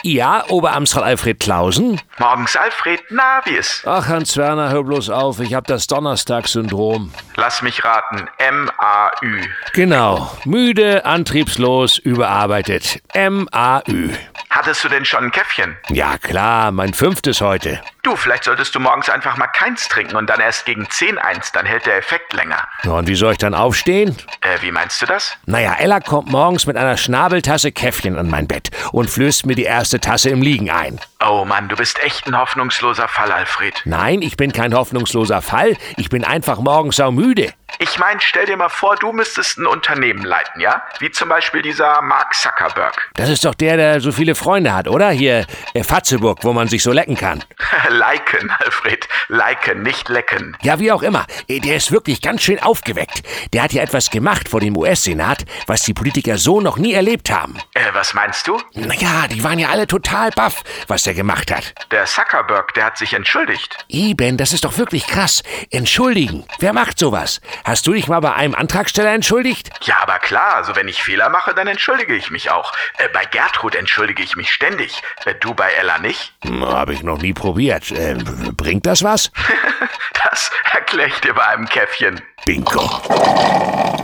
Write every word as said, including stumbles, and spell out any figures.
Ja, Oberamtsrat Alfred Klausen? Morgens, Alfred. Na, wie ist? Ach, Hans-Werner, hör bloß auf. Ich hab das Donnerstagssyndrom. Lass mich raten. M A Ü. Genau. Müde, antriebslos, überarbeitet. M A Ü. Hattest du denn schon ein Käffchen? Ja, klar. Mein fünftes heute. Du, vielleicht solltest du morgens einfach mal keins trinken und dann erst gegen zehn eins. Dann hält der Effekt länger. Ja, und wie soll ich dann aufstehen? Äh, wie meinst du das? Naja, Ella kommt morgens mit einer Schnabeltasse Käffchen an mein Bett und flößt mir die erste Tasse im Liegen ein. Oh Mann, du bist echt ein hoffnungsloser Fall, Alfred. Nein, ich bin kein hoffnungsloser Fall. Ich bin einfach morgens saumüde. Ich mein, stell dir mal vor, du müsstest ein Unternehmen leiten, ja? Wie zum Beispiel dieser Mark Zuckerberg. Das ist doch der, der so viele Freunde hat, oder? Hier, äh, Fatzeburg, wo man sich so lecken kann. Liken, Alfred. Liken, nicht lecken. Ja, wie auch immer. Äh, Der ist wirklich ganz schön aufgeweckt. Der hat ja etwas gemacht vor dem U S-Senat, was die Politiker so noch nie erlebt haben. Äh, was meinst du? Naja, die waren ja alle total baff, was der gemacht hat. Der Zuckerberg, der hat sich entschuldigt. Eben, das ist doch wirklich krass. Entschuldigen. Wer macht sowas? Hast du dich mal bei einem Antragsteller entschuldigt? Ja, aber klar, also wenn ich Fehler mache, dann entschuldige ich mich auch. Äh, bei Gertrud entschuldige ich mich ständig. Äh, du bei Ella nicht? Hm, hab ich noch nie probiert. Äh, bringt das was? Das erkläre ich dir bei einem Käffchen. Bingo.